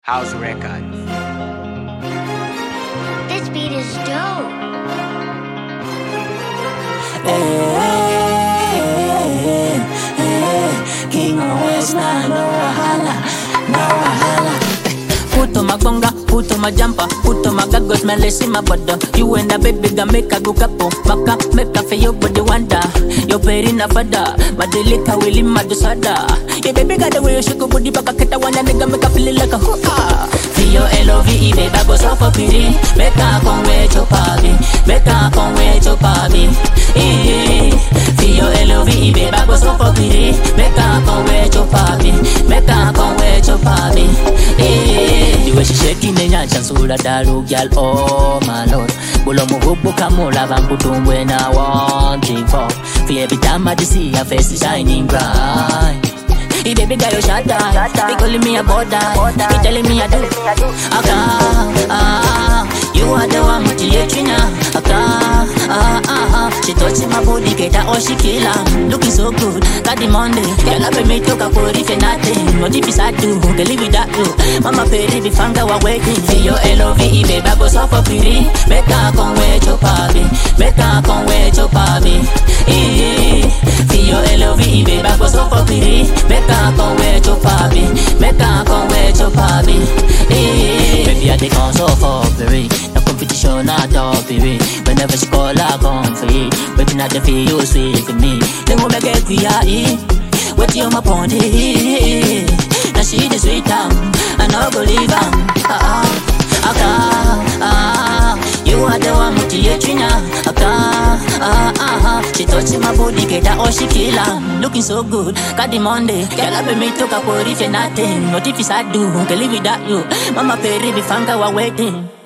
House Records. This beat is dope. King of West Nile, no wahala, no wahala. Put on my bonga, put on my jumper, put on my gaggles, man, let's see my butter. You and the baby gonna make a go capo, maka, make a for your body wonder. Your peri na fada, madilika willy madusada. Your baby got the way you shake your body, baka kita wana nigga make a feel like a hooah. Feel L-O-V-E, baby, I go so for pity. Make a conway to papi, make a conway to papi. Feel L-O-V-E, baby, I go so for pity. Make a conway to papi, make a conway to papi. The way she shaking the nyansha sula daru gyal, oh my lord. Bulo muhubu kamula bambutumwe na want it for. For every time I see her face is shining bright. Hey baby girl, you shut up. They calling me a border. They telling me I do. You are the one with the Trina. She touching my body, get her all she kill her. Looking so good, got the Monday. Girl, I me talk about if you're nothing. What if it's I do? Can live without you. Mama peri be fanga wa waiting. Feel your L-O-V-E, baby, I go so for pretty. Make her come wait your papi. Make her come wait your papi. Feel your L-O-V-E, baby, I go so for pretty. Make her come wait your papi. Make her come wait your papi. Baby, I take on so for pretty. No competition at all, baby. Whenever she call, I come for it. Baby, not the feel you sweet for me. Then we make it clear. What you my pony? Now she the sweet town. I no believe you are the one with the Trina. She touching my body, get her all she kill her. Looking so good, got the Monday. Girl, I be me talk about if you're nothing. What if it's I do? Can live without you. Mama peri be fanga wa waiting.